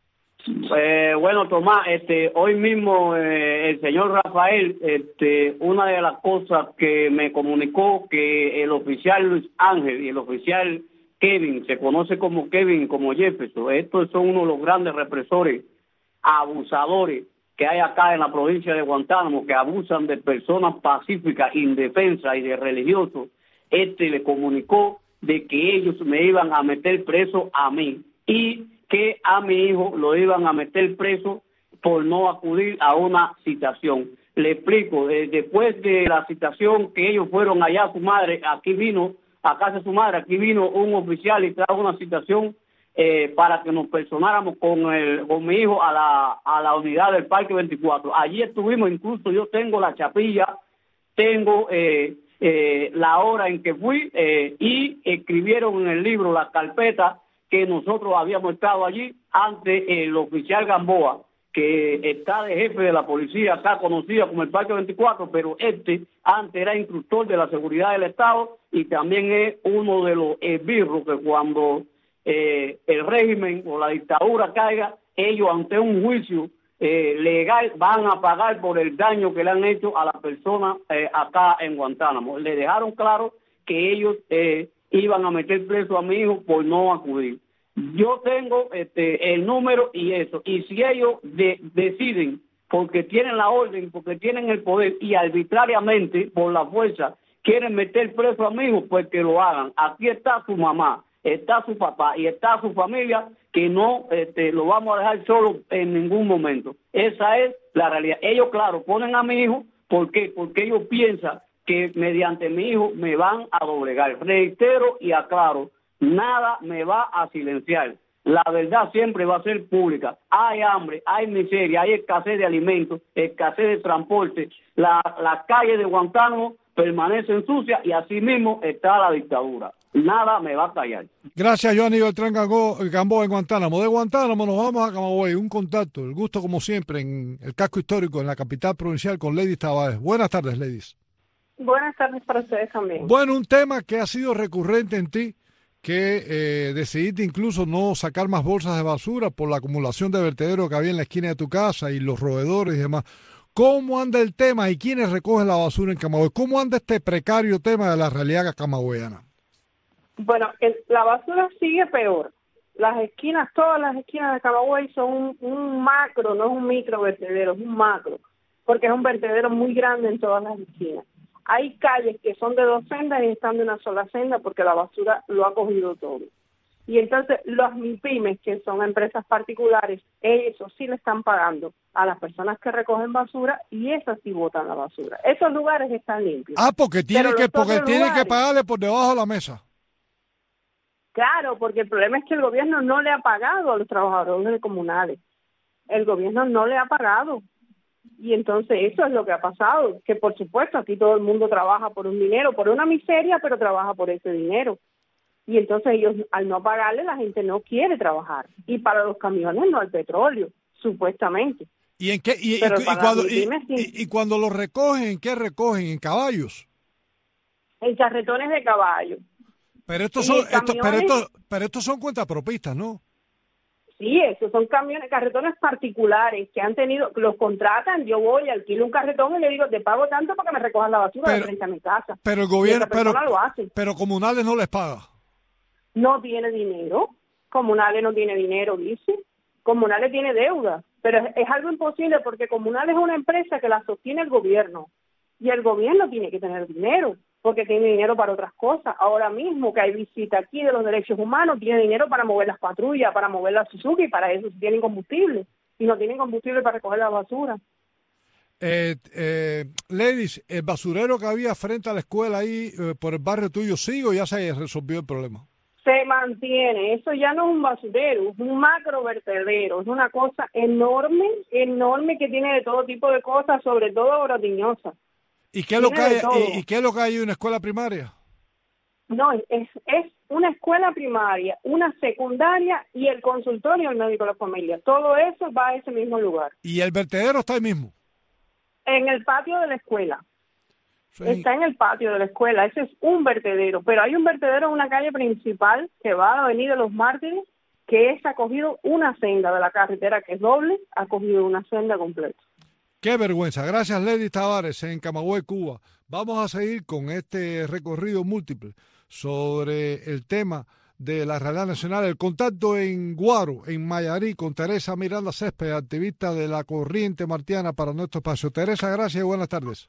Eh, bueno, Tomás, este, hoy mismo eh, el señor Rafael, este, una de las cosas que me comunicó que el oficial Luis Ángel y el oficial Kevin, se conoce como Kevin, como Jefferson, estos son uno de los grandes represores, abusadores que hay acá en la provincia de Guantánamo, que abusan de personas pacíficas, indefensas y de religiosos. Este le comunicó de que ellos me iban a meter preso a mí y que a mi hijo lo iban a meter preso por no acudir a una citación. Le explico, eh, después de la citación que ellos fueron allá a su madre, aquí vino, a casa de su madre, aquí vino un oficial y trajo una citación eh, para que nos personáramos con, el, con mi hijo a la, a la unidad del Parque veinticuatro. Allí estuvimos, incluso yo tengo la chapilla, tengo eh, eh, la hora en que fui eh, y escribieron en el libro la carpeta que nosotros habíamos estado allí ante el oficial Gamboa, que está de jefe de la policía acá conocida como el Parque veinticuatro, pero este antes era instructor de la seguridad del Estado y también es uno de los esbirros que cuando eh, el régimen o la dictadura caiga, ellos ante un juicio eh, legal van a pagar por el daño que le han hecho a las personas eh, acá en Guantánamo. Le dejaron claro que ellos eh, iban a meter preso a mi hijo por no acudir. Yo tengo este el número y eso, y si ellos de, deciden, porque tienen la orden, porque tienen el poder, y arbitrariamente, por la fuerza, quieren meter preso a mi hijo, pues que lo hagan. Aquí está su mamá, está su papá y está su familia, que no este, lo vamos a dejar solo en ningún momento. Esa es la realidad. Ellos, claro, ponen a mi hijo, ¿por qué? Porque ellos piensan que mediante mi hijo me van a doblegar. Reitero y aclaro, nada me va a silenciar. La verdad siempre va a ser pública. Hay hambre, hay miseria, hay escasez de alimentos, escasez de transporte. La, la calle de Guantánamo permanece sucia y así mismo está la dictadura. Nada me va a callar. Gracias, Joanny Beltrán Gamboa en Guantánamo. De Guantánamo nos vamos a Camagüey. Un contacto, el gusto como siempre en el casco histórico, en la capital provincial, con Lady Tavares. Buenas tardes, ladies. Buenas tardes para ustedes también. Bueno, un tema que ha sido recurrente en ti, que eh, decidiste incluso no sacar más bolsas de basura por la acumulación de vertedero que había en la esquina de tu casa y los roedores y demás. ¿Cómo anda el tema y quiénes recogen la basura en Camagüey? ¿Cómo anda este precario tema de la realidad camagüeyana? Bueno, el, la basura sigue peor. Las esquinas, todas las esquinas de Camagüey son un, un macro, no es un micro vertedero, es un macro, porque es un vertedero muy grande en todas las esquinas. Hay calles que son de dos sendas y están de una sola senda porque la basura lo ha cogido todo. Y entonces los MIPYMES, que son empresas particulares, ellos sí le están pagando a las personas que recogen basura y esas sí botan la basura. Esos lugares están limpios. Ah, porque tiene que porque tiene lugares, que pagarle por debajo de la mesa. Claro, porque el problema es que el gobierno no le ha pagado a los trabajadores comunales. El gobierno no le ha pagado. Y entonces eso es lo que ha pasado, que por supuesto aquí todo el mundo trabaja por un dinero, por una miseria, pero trabaja por ese dinero. Y entonces ellos, al no pagarle, la gente no quiere trabajar. Y para los camiones no hay petróleo, supuestamente. ¿Y en qué y, y, y, cuando, y, y, y cuando lo recogen, en qué recogen? ¿En caballos? En carretones de caballo. Pero estos son, estos, pero estos, pero estos son cuentapropistas, ¿no? Sí, esos son camiones, carretones particulares que han tenido, los contratan, yo voy, alquilo un carretón y le digo, te pago tanto para que me recojan la basura pero, de frente a mi casa. Pero el gobierno, pero, lo hace. pero Comunales no les paga. No tiene dinero, Comunales no tiene dinero, dice. Comunales tiene deuda, pero es, es algo imposible porque Comunales es una empresa que la sostiene el gobierno y el gobierno tiene que tener dinero porque tiene dinero para otras cosas. Ahora mismo que hay visita aquí de los derechos humanos, tiene dinero para mover las patrullas, para mover la Suzuki, y para eso tienen combustible y no tienen combustible para recoger la basura. Eh, eh, Ladies, el basurero que había frente a la escuela ahí eh, por el barrio tuyo, ¿sigue o ya se resolvió el problema? Se mantiene, eso ya no es un basurero, es un macro vertedero, es una cosa enorme, enorme que tiene de todo tipo de cosas, sobre todo oratiñosas. ¿Y qué es lo que hay, y, y qué es lo que hay en una escuela primaria? No, es, es una escuela primaria, una secundaria y el consultorio del médico de la familia. Todo eso va a ese mismo lugar. ¿Y el vertedero está ahí mismo? En el patio de la escuela. Sí. Está en el patio de la escuela, ese es un vertedero, pero hay un vertedero en una calle principal que va a la Avenida de los Mártires, que es, ha cogido una senda de la carretera que es doble, ha cogido una senda completa. Qué vergüenza. Gracias, Lady Tavares, en Camagüey, Cuba. Vamos a seguir con este recorrido múltiple sobre el tema de la realidad nacional. El contacto en Guaro, en Mayarí, con Teresa Miranda Césped, activista de la Corriente Martiana para nuestro espacio. Teresa, gracias y buenas tardes.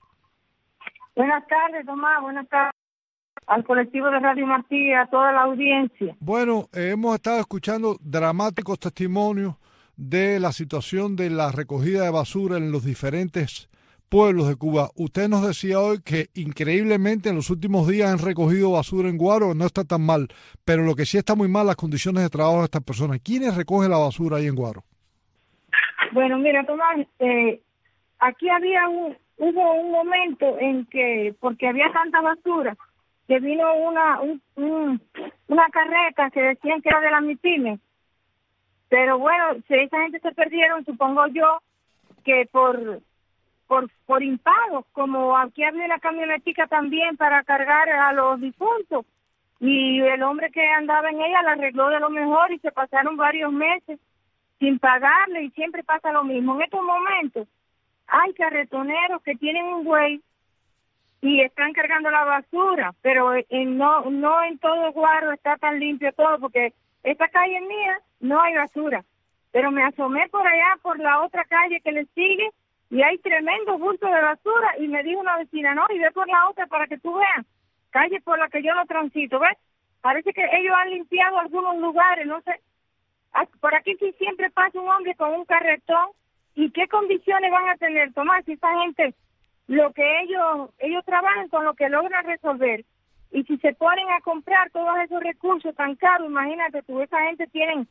Buenas tardes, Tomás. Buenas tardes al colectivo de Radio Martí y a toda la audiencia. Bueno, eh, hemos estado escuchando dramáticos testimonios de la situación de la recogida de basura en los diferentes pueblos de Cuba. Usted nos decía hoy que increíblemente en los últimos días han recogido basura en Guaro, no está tan mal, pero lo que sí está muy mal las condiciones de trabajo de estas personas. ¿Quiénes recogen la basura ahí en Guaro? Bueno, mira, Tomás, eh, aquí había un hubo un momento en que, porque había tanta basura, que vino una un, un, una carreta que decían que era de la MIPYME. Pero bueno, si esa gente se perdieron, supongo yo que por por por impagos, como aquí había una camionetica también para cargar a los difuntos, y el hombre que andaba en ella la arregló de lo mejor y se pasaron varios meses sin pagarle y siempre pasa lo mismo. En estos momentos hay carretoneros que tienen un güey y están cargando la basura, pero en, no no en todo Guaro está tan limpio todo, porque esta calle mía no hay basura, pero me asomé por allá, por la otra calle que le sigue, y hay tremendo bulto de basura, y me dijo una vecina, no, y ve por la otra para que tú veas, calle por la que yo no transito, ¿ves? Parece que ellos han limpiado algunos lugares, no sé, por aquí sí siempre pasa un hombre con un carretón. ¿Y qué condiciones van a tener, Tomás? Si esa gente, lo que ellos ellos trabajan con lo que logran resolver, y si se ponen a comprar todos esos recursos tan caros, imagínate tú, esa gente tienen,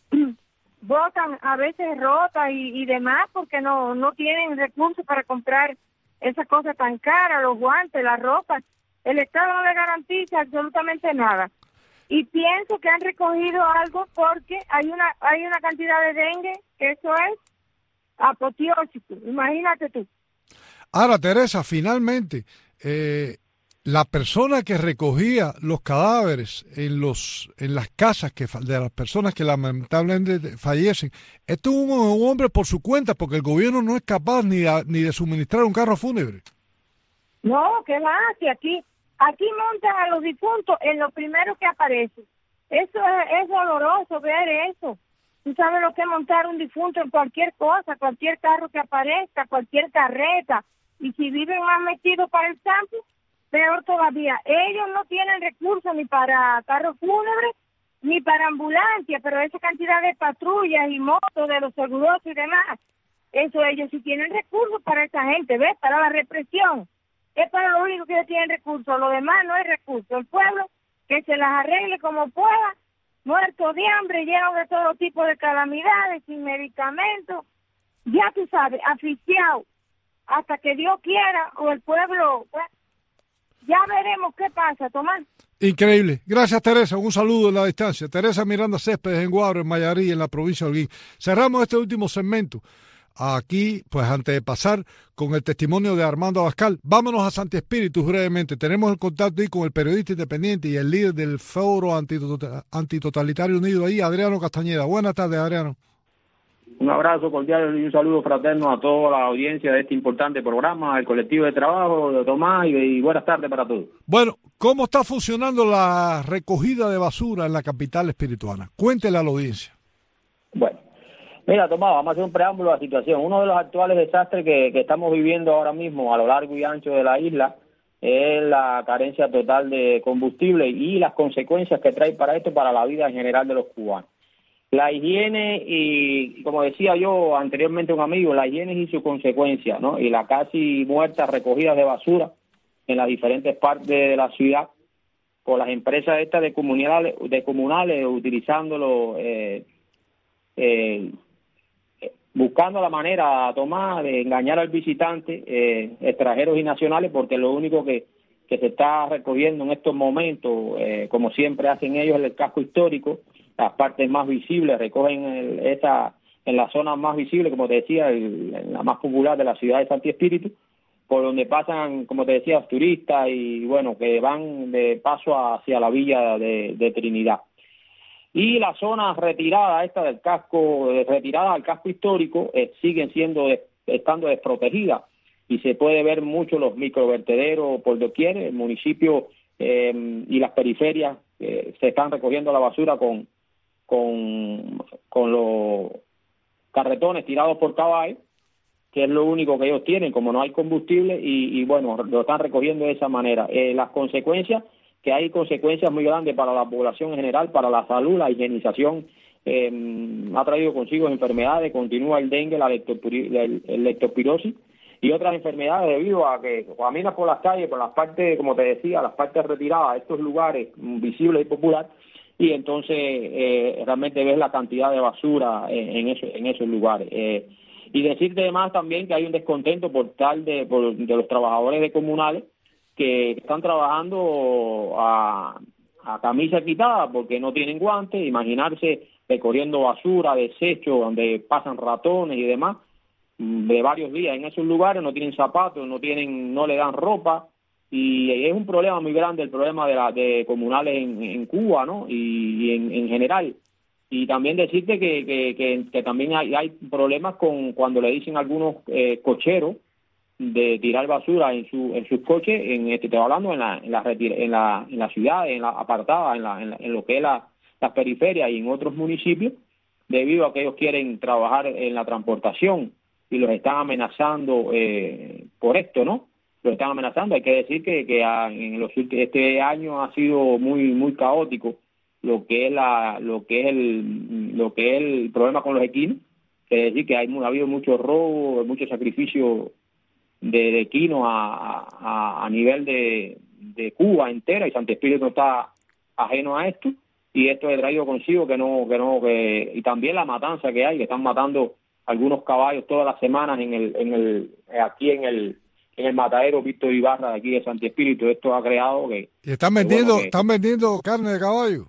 botan a veces rotas y, y demás, porque no no tienen recursos para comprar esas cosas tan caras, los guantes, la ropa. El Estado no le garantiza absolutamente nada. Y pienso que han recogido algo porque hay una hay una cantidad de dengue, que eso es apoteósico, imagínate tú. Ahora, Teresa, finalmente, eh, la persona que recogía los cadáveres en los en las casas que de las personas que lamentablemente fallecen, esto es un, un hombre por su cuenta, porque el gobierno no es capaz ni, a, ni de suministrar un carro fúnebre. No, ¿qué va? Si aquí, aquí montan a los difuntos en lo primero que aparece. Eso es, es doloroso ver eso. Tú sabes lo que es montar un difunto en cualquier cosa, cualquier carro que aparezca, cualquier carreta. Y si viven más metidos para el campo, peor todavía. Ellos no tienen recursos ni para carros fúnebres, ni para ambulancia, pero esa cantidad de patrullas y motos de los seguros y demás, eso ellos sí tienen recursos para esa gente, ¿ves? Para la represión. Es para lo único que ellos tienen recursos, lo demás no es recurso. El pueblo que se las arregle como pueda, muertos de hambre, llenos de todo tipo de calamidades, sin medicamentos, ya tú sabes, asfixiados, hasta que Dios quiera, o el pueblo, pues, ya veremos qué pasa, Tomás. Increíble. Gracias, Teresa. Un saludo en la distancia. Teresa Miranda Céspedes en Guaro, en Mayarí, en la provincia de Holguín. Cerramos este último segmento aquí, pues antes de pasar con el testimonio de Armando Abascal, vámonos a Santi Espíritu brevemente. Tenemos el contacto ahí con el periodista independiente y el líder del Foro Antitota- Antitotalitario Unido ahí, Adriano Castañeda. Buenas tardes, Adriano. Un abrazo cordial y un saludo fraterno a toda la audiencia de este importante programa, el colectivo de trabajo de Tomás, y, y buenas tardes para todos. Bueno, ¿cómo está funcionando la recogida de basura en la capital espirituana? Cuéntele a la audiencia. Bueno, mira, Tomás, vamos a hacer un preámbulo a la situación. Uno de los actuales desastres que, que estamos viviendo ahora mismo a lo largo y ancho de la isla es la carencia total de combustible y las consecuencias que trae para esto para la vida en general de los cubanos. La higiene y, como decía yo anteriormente un amigo, la higiene y su consecuencia, ¿no? Y la casi muerta recogida de basura en las diferentes partes de la ciudad por las empresas estas de comunales, de comunales utilizándolo, eh, eh, buscando la manera, Tomás, de engañar al visitante, eh, extranjeros y nacionales, porque lo único que, que se está recogiendo en estos momentos, eh, como siempre hacen ellos en el casco histórico, las partes más visibles, recogen el, esa, en la zona más visible, como te decía, el, en la más popular de la ciudad de Santi Espíritu, por donde pasan, como te decía, turistas y, bueno, que van de paso hacia la villa de, de Trinidad. Y las zonas retiradas, esta del casco, retiradas al casco histórico, eh, siguen siendo, estando desprotegidas, y se puede ver mucho los microvertederos por doquier. El municipio eh, y las periferias eh, se están recogiendo la basura con con, con los carretones tirados por caballos, que es lo único que ellos tienen, como no hay combustible, y, y bueno, lo están recogiendo de esa manera. Eh, las consecuencias, que hay consecuencias muy grandes para la población en general, para la salud, la higienización, eh, ha traído consigo enfermedades, continúa el dengue, la leptopiri- el leptospirosis y otras enfermedades debido a que caminas por las calles, por las partes, como te decía, las partes retiradas, estos lugares visibles y populares, y entonces eh, realmente ves la cantidad de basura en, en, eso, en esos lugares. Eh, y decirte además también que hay un descontento por tal de, por, de los trabajadores de comunales que están trabajando a, a camisa quitada porque no tienen guantes. Imaginarse recorriendo basura, desechos, donde pasan ratones y demás, de varios días en esos lugares, no tienen zapatos, no tienen, no le dan ropa. Y es un problema muy grande el problema de la de comunales en, en Cuba, ¿no? Y, y en, en general. Y también decirte que, que, que, que también hay, hay problemas con cuando le dicen a algunos eh, cocheros de tirar basura en su en sus coches, en este estoy hablando en la en la en la, en la ciudad, en la apartada, en la, en, la, en lo que es la, las periferias y en otros municipios, debido a que ellos quieren trabajar en la transportación y los están amenazando eh, por esto, ¿no? Lo están amenazando. Hay que decir que, que en los últimos, este año ha sido muy muy caótico lo que es la lo que es el lo que es el problema con los equinos. Es decir, que hay ha habido mucho robo, mucho sacrificio de, de equinos a, a, a nivel de, de Cuba entera, y Santi Espíritu no está ajeno a esto, y esto ha traído consigo que no que no que y también la matanza que hay, que están matando algunos caballos todas las semanas en el en el aquí en el en el matadero Víctor Ibarra de aquí de Santi Espíritu. Esto ha creado que... ¿Y están vendiendo, bueno, que, están vendiendo carne de caballo?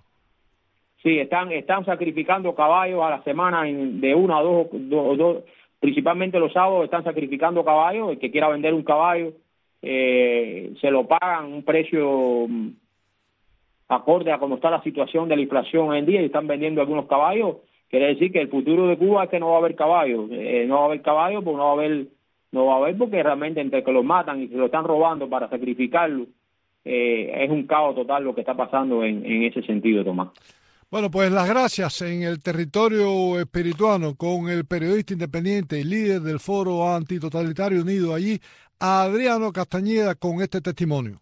Sí, están están sacrificando caballos a la semana en, de una a dos, dos, dos, principalmente los sábados están sacrificando caballos. El que quiera vender un caballo eh, se lo pagan un precio acorde a cómo está la situación de la inflación hoy en día, y están vendiendo algunos caballos. Quiere decir que el futuro de Cuba es que no va a haber caballos, eh, no va a haber caballos porque no va a haber No va a haber porque realmente entre que los matan y se lo están robando para sacrificarlo, eh, es un caos total lo que está pasando en, en ese sentido, Tomás. Bueno, pues las gracias en el territorio espirituano con el periodista independiente y líder del Foro Antitotalitario Unido allí, Adriano Castañeda, con este testimonio.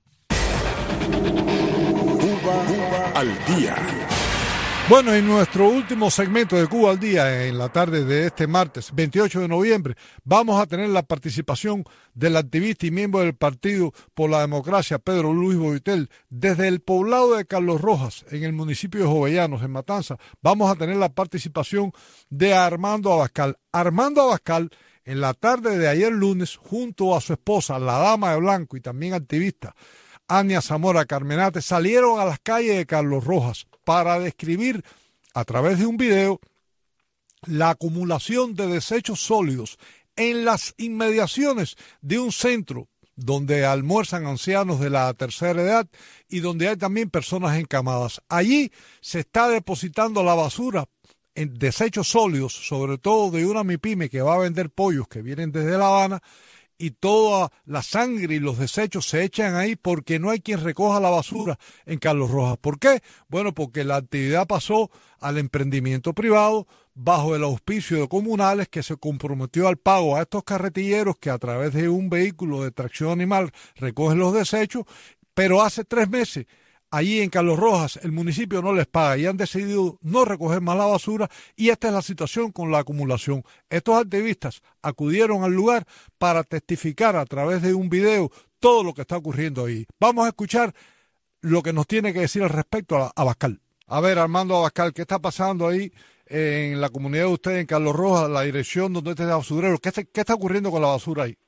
Cuba, Cuba al día. Bueno, en nuestro último segmento de Cuba al Día, en la tarde de este martes veintiocho de noviembre, vamos a tener la participación del activista y miembro del Partido por la Democracia, Pedro Luis Boitel, desde el poblado de Carlos Rojas, en el municipio de Jovellanos, en Matanza. Vamos a tener la participación de Armando Abascal. Armando Abascal, en la tarde de ayer lunes, junto a su esposa, la dama de blanco y también activista, Ania Zamora Carmenate, salieron a las calles de Carlos Rojas para describir a través de un video la acumulación de desechos sólidos en las inmediaciones de un centro donde almuerzan ancianos de la tercera edad y donde hay también personas encamadas. Allí se está depositando la basura en desechos sólidos, sobre todo de una MIPYME que va a vender pollos que vienen desde La Habana, y toda la sangre y los desechos se echan ahí porque no hay quien recoja la basura en Carlos Rojas. ¿Por qué? Bueno, porque la actividad pasó al emprendimiento privado bajo el auspicio de Comunales, que se comprometió al pago a estos carretilleros que a través de un vehículo de tracción animal recogen los desechos, pero hace tres meses allí en Carlos Rojas el municipio no les paga y han decidido no recoger más la basura, y esta es la situación con la acumulación. Estos activistas acudieron al lugar para testificar a través de un video todo lo que está ocurriendo ahí. Vamos a escuchar lo que nos tiene que decir al respecto a Abascal. A ver, Armando Abascal, ¿qué está pasando ahí en la comunidad de ustedes, en Carlos Rojas, la dirección donde está el basurero? ¿Qué, ¿Qué está ocurriendo con la basura ahí?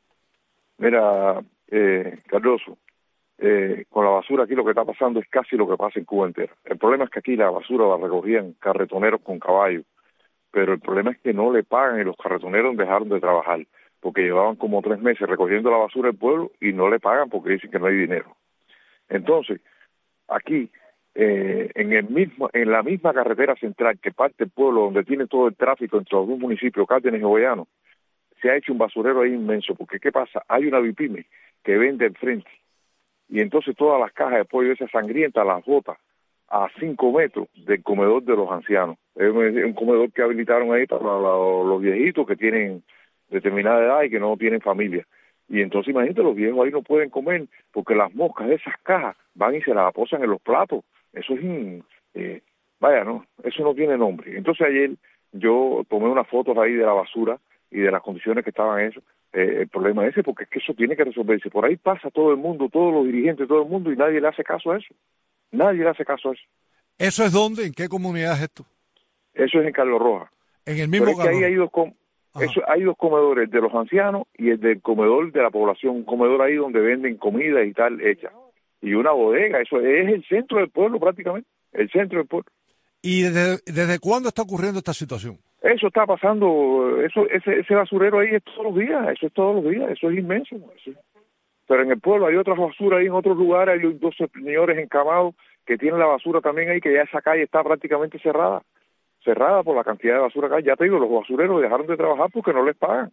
Mira, eh, Cardoso, Eh, con la basura aquí lo que está pasando es casi lo que pasa en Cuba entera. El problema es que aquí la basura la recogían carretoneros con caballos, pero el problema es que no le pagan y los carretoneros dejaron de trabajar porque llevaban como tres meses recogiendo la basura del pueblo y no le pagan porque dicen que no hay dinero. Entonces, aquí, eh, en el mismo, en la misma carretera central que parte el pueblo donde tiene todo el tráfico entre los dos municipios, Cárdenas y Jovellanos, se ha hecho un basurero ahí inmenso, porque ¿qué pasa? Hay una MIPYME que vende enfrente, y entonces todas las cajas de pollo esas sangrientas las bota a cinco metros del comedor de los ancianos. Es un comedor que habilitaron ahí para los viejitos que tienen determinada edad y que no tienen familia. Y entonces imagínate, los viejos ahí no pueden comer porque las moscas de esas cajas van y se las posan en los platos. Eso es, un, eh, vaya, no, eso no tiene nombre. Entonces ayer yo tomé unas fotos ahí de la basura y de las condiciones que estaban eso. Eh, el problema es ese, porque es que eso tiene que resolverse. Por ahí pasa todo el mundo, todos los dirigentes, todo el mundo, y nadie le hace caso a eso. Nadie le hace caso a eso. ¿Eso es dónde? ¿En qué comunidad es esto? Eso es en Carlos Rojas. En el mismo Pero es que ahí hay dos, com eso, hay dos comedores, el de los ancianos y el del comedor de la población. Un comedor ahí donde venden comida y tal hecha. Y una bodega, eso es el centro del pueblo prácticamente, el centro del pueblo. ¿Y desde, desde cuándo está ocurriendo esta situación? Eso está pasando, eso ese, ese basurero ahí es todos los días, eso es todos los días, eso es inmenso. Eso. Pero en el pueblo hay otras basuras ahí en otros lugares, hay dos señores encamados que tienen la basura también ahí, que ya esa calle está prácticamente cerrada, cerrada por la cantidad de basura que hay. Ya te digo, los basureros dejaron de trabajar porque no les pagan.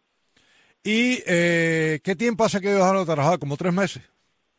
¿Y eh, qué tiempo hace que ellos dejaron de trabajar? ¿Como tres meses?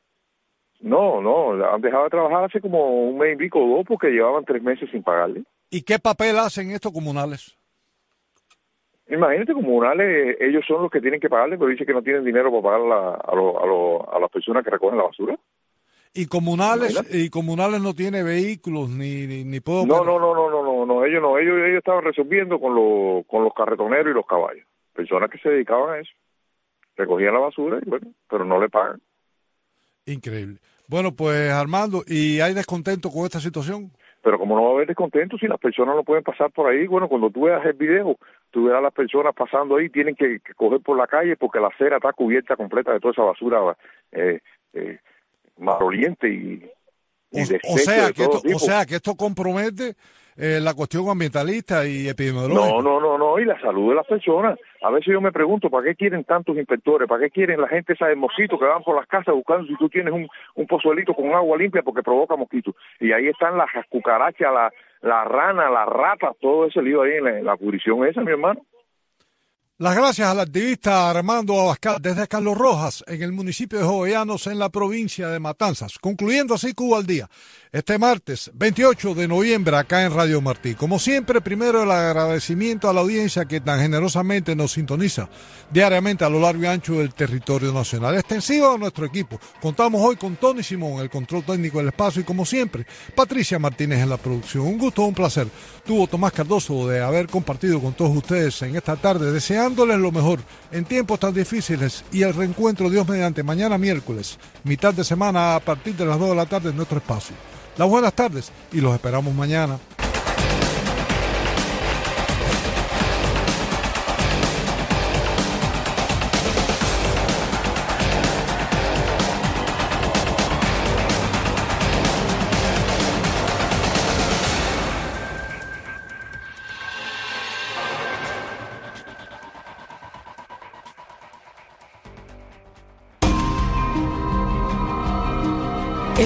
No, no, han dejado de trabajar hace como un mes y pico o dos porque llevaban tres meses sin pagarle. ¿Y qué papel hacen estos comunales? Imagínate, comunales, ellos son los que tienen que pagarle, pero dicen que no tienen dinero para pagar la, a, lo, a, lo, a las personas que recogen la basura. ¿Y comunales Imagínate. y comunales no tiene vehículos ni, ni, ni puedo no, no, no, no, no, no, no, ellos no, ellos, ellos estaban resolviendo con, lo, con los carretoneros y los caballos. Personas que se dedicaban a eso. Recogían la basura y bueno, pero no le pagan. Increíble. Bueno, pues Armando, ¿y hay descontento con esta situación? Pero como no va a haber descontento si las personas no pueden pasar por ahí, bueno, cuando tú veas el video, tú verás a las personas pasando ahí, tienen que, que coger por la calle porque la acera está cubierta completa de toda esa basura eh, eh, maloliente y, y o, o sea que esto, o sea que esto compromete eh, la cuestión ambientalista y epidemiológica. No, no, no, no, y la salud de las personas. A veces yo me pregunto, ¿para qué quieren tantos inspectores? ¿Para qué quieren la gente esa de mosquitos que van por las casas buscando si tú tienes un, un pozuelito con agua limpia porque provoca mosquitos? Y ahí están las cucarachas, la, la rana, las ratas, todo ese lío ahí en la, en la jurisdicción esa, mi hermano. Las gracias al activista Armando Abascal desde Carlos Rojas, en el municipio de Jovellanos, en la provincia de Matanzas. Concluyendo así Cuba al Día, este martes veintiocho de noviembre acá en Radio Martí. Como siempre, primero el agradecimiento a la audiencia que tan generosamente nos sintoniza diariamente a lo largo y ancho del territorio nacional. Extensivo a nuestro equipo. Contamos hoy con Tony Simón, el control técnico del espacio, y como siempre, Patricia Martínez en la producción. Un gusto, un placer. Tuvo Tomás Cardoso de haber compartido con todos ustedes en esta tarde, deseándoles lo mejor en tiempos tan difíciles, y el reencuentro, Dios mediante, mañana miércoles, mitad de semana a partir de las dos de la tarde en nuestro espacio. Las buenas tardes y los esperamos mañana.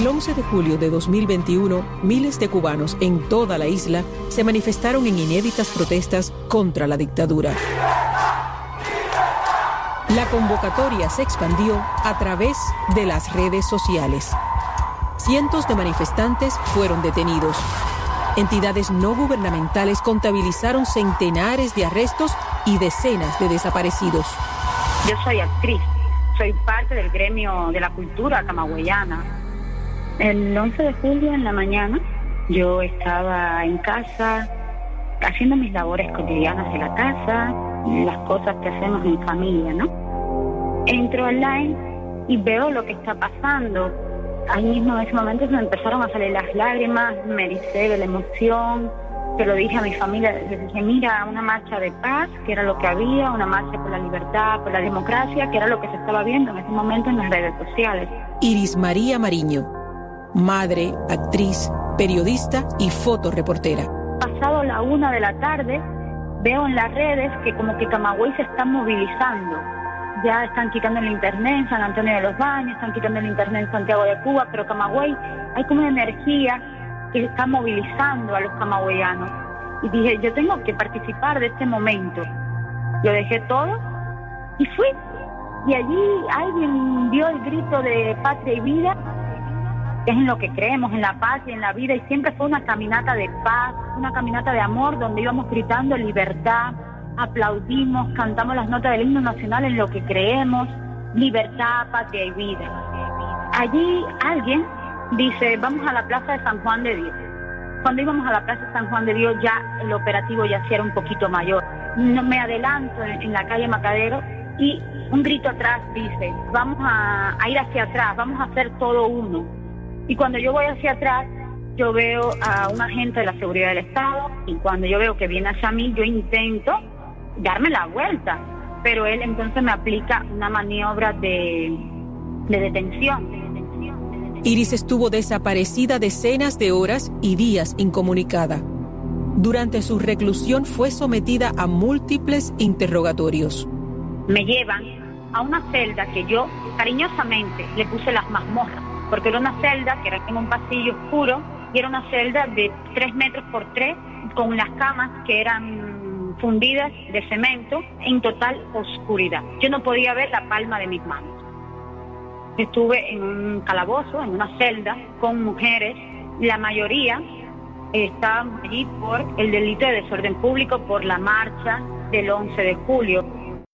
El once de julio de dos mil veintiuno, miles de cubanos en toda la isla se manifestaron en inéditas protestas contra la dictadura. La convocatoria se expandió a través de las redes sociales. Cientos de manifestantes fueron detenidos. Entidades no gubernamentales contabilizaron centenares de arrestos y decenas de desaparecidos. Yo soy actriz, soy parte del gremio de la cultura camagüeyana. El once de julio en la mañana yo estaba en casa haciendo mis labores cotidianas de la casa, las cosas que hacemos en familia, ¿no? Entro online y veo lo que está pasando. Ahí mismo en ese momento se me empezaron a salir las lágrimas, me ericé de la emoción. Se lo dije a mi familia, les dije, mira, una marcha de paz, que era lo que había, una marcha por la libertad, por la democracia, que era lo que se estaba viendo en ese momento en las redes sociales. Iris María Mariño, madre, actriz, periodista y fotoreportera. Pasado la una de la tarde, veo en las redes que como que Camagüey se está movilizando. Ya están quitando el internet en San Antonio de los Baños, están quitando el internet en Santiago de Cuba, pero Camagüey, hay como una energía que está movilizando a los camagüeyanos. Y dije, yo tengo que participar de este momento. Lo dejé todo y fui. Y allí alguien dio el grito de patria y vida, que es en lo que creemos, en la paz y en la vida. Y siempre fue una caminata de paz, una caminata de amor, donde íbamos gritando libertad, aplaudimos, cantamos las notas del himno nacional en lo que creemos, libertad, patria y vida. Allí alguien dice, vamos a la Plaza de San Juan de Dios. Cuando íbamos a la Plaza de San Juan de Dios ya el operativo ya sí era un poquito mayor. No me adelanto en, en la calle Macadero y un grito atrás dice, vamos a, a ir hacia atrás, vamos a hacer todo uno. Y cuando yo voy hacia atrás, yo veo a un agente de la seguridad del Estado y cuando yo veo que viene hacia mí, yo intento darme la vuelta, pero él entonces me aplica una maniobra de, de detención. Iris estuvo desaparecida decenas de horas y días incomunicada. Durante su reclusión fue sometida a múltiples interrogatorios. Me llevan a una celda que yo cariñosamente le puse las mazmorras, porque era una celda que era en un pasillo oscuro y era una celda de tres metros por tres con las camas que eran fundidas de cemento en total oscuridad. Yo no podía ver la palma de mis manos. Estuve en un calabozo, en una celda, con mujeres. La mayoría estaban allí por el delito de desorden público, por la marcha del once de julio.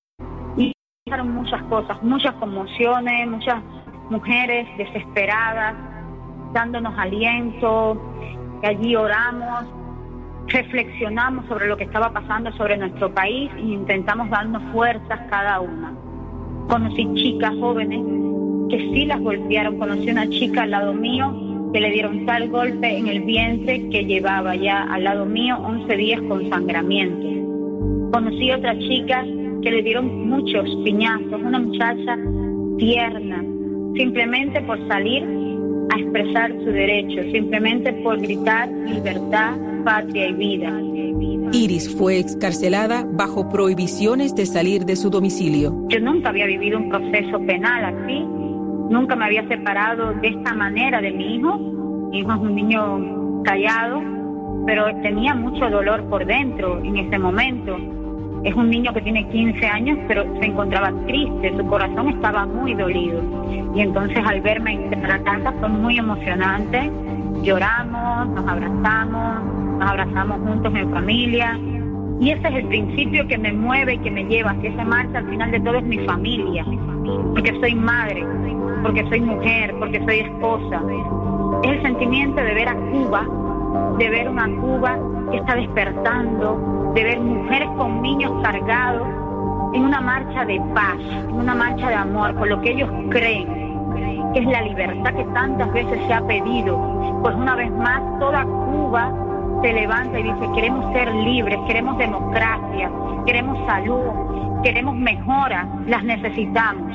Y pasaron muchas cosas, muchas conmociones, muchas mujeres desesperadas, dándonos aliento. Allí oramos, reflexionamos sobre lo que estaba pasando sobre nuestro país e intentamos darnos fuerzas cada una. Conocí chicas jóvenes que sí las golpearon. Conocí una chica al lado mío que le dieron tal golpe en el vientre que llevaba ya al lado mío once días con sangramiento. Conocí otra chica que le dieron muchos piñazos, una muchacha tierna, simplemente por salir a expresar su derecho, simplemente por gritar libertad, patria y vida. Iris fue excarcelada bajo prohibiciones de salir de su domicilio. Yo nunca había vivido un proceso penal así. Nunca me había separado de esta manera de mi hijo. Mi hijo es un niño callado, pero tenía mucho dolor por dentro en ese momento. Es un niño que tiene quince años, pero se encontraba triste, su corazón estaba muy dolido. Y entonces al verme en la casa fue muy emocionante. Lloramos, nos abrazamos, nos abrazamos juntos en familia. Y ese es el principio que me mueve y que me lleva hacia esa marcha. Al final de todo es mi familia, porque soy madre, porque soy mujer, porque soy esposa. Es el sentimiento de ver a Cuba, de ver una Cuba que está despertando, de ver mujeres con niños cargados en una marcha de paz, en una marcha de amor, por lo que ellos creen, que es la libertad que tantas veces se ha pedido. Pues una vez más toda Cuba se levanta y dice, queremos ser libres, queremos democracia, queremos salud, queremos mejoras, las necesitamos.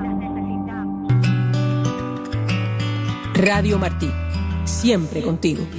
Radio Martí, siempre contigo.